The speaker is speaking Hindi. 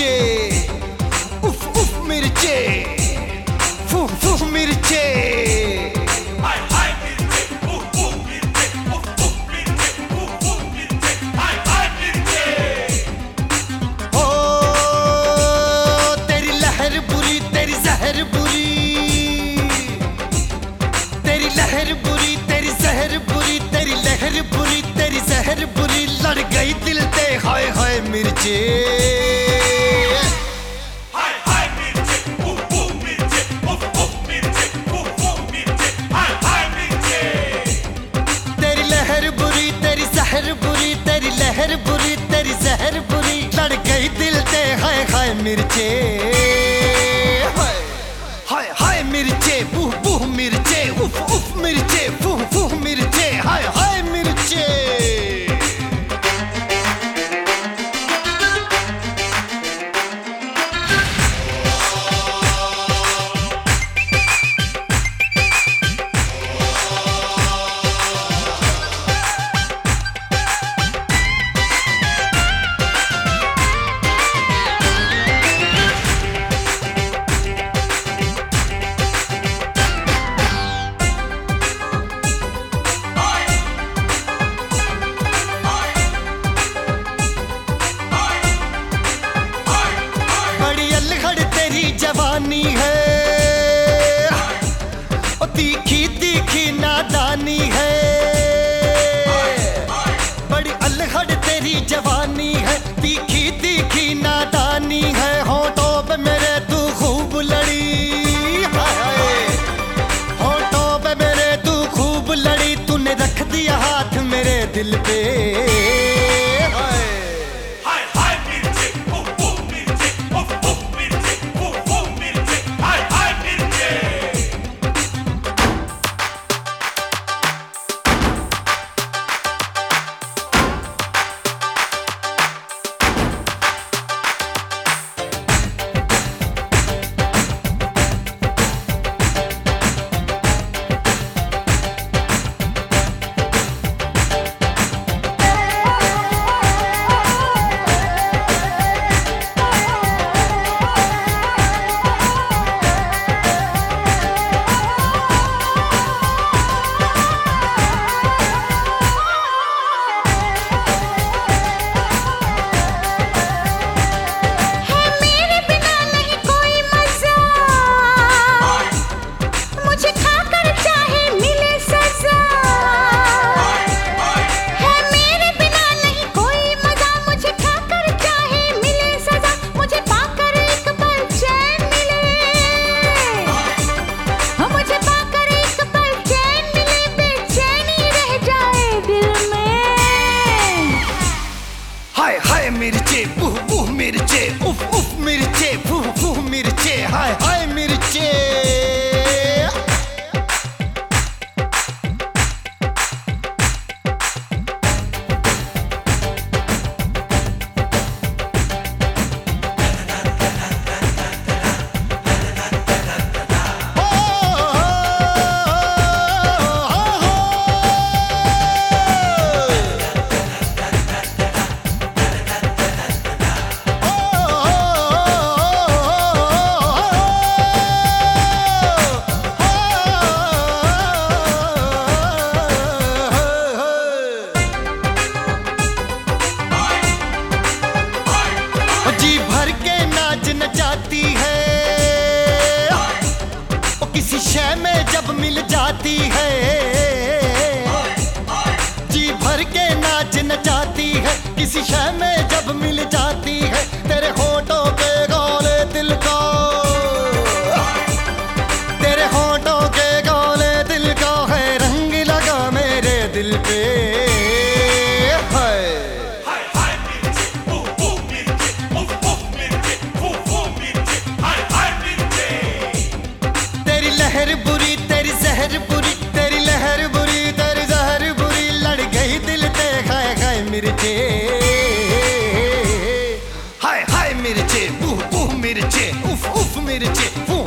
मिर्चे, उफ उफ मिर्चे, फू फू मिर्चे। हाय हाय मिर्चे, उफ उफ मिर्चे, उफ उफ मिर्चे, उफ उफ मिर्चे, हाय हाय मिर्चे। ओ तेरी लहर बुरी, तेरी जहर बुरी, तेरी लहर बुरी, तेरी जहर बुरी, तेरी लहर बुरी, तेरी जहर बुरी, लड़ गई दिल ते हाय हाय मिर्चे। हाय हाय मिर्चे, उफ उफ मिर्चे, उफ उफ मिर्चे, उफ उफ मिर्चे, हाय हाय मिर्चे। तेरी लहर बुरी, तेरी जहर बुरी, तेरी लहर बुरी, तेरी जहर बुरी, लड़ गई दिल ते हाय हाय मिर्चे। हाय हाय मिर्चे, बूह बूह मिर्चे, उफ उफ मिर्चे, फूह फूह मिर्चे, हाय हाय मिर्चे। जवानी है ओ तीखी तीखी नादानी है, बड़ी अलहड़ तेरी जवानी है, तीखी तीखी नादानी है, होठों पे मेरे तू खूब लड़ी, होठों पे मेरे तू खूब लड़ी, तूने रख दिया हाथ मेरे दिल पे। मिर्चे, बुह बुह मिर्चे, उफ उफ मिर्चे, फूह फूह मिर्चे, हाय हाय मिर्चे। जी भर के नाच नचाती है वो किसी शय में जब मिल जाती है, जी भर के नाच नचाती है किसी शय में जब मिल जाती है, तेरे होठों पे गोले दिल का, तेरे होठों के गोले दिल का है रंग लगा मेरे दिल पे। लहर बुरी, तेरी जहर बुरी, तेरी लहर बुरी, तेरी जहर बुरी, लड़ गई दिल ते हाय हाय मिर्चे। हाय हाय मिर्चे, बूह बूह मिर्चे, उफ उफ मिर्चे, फू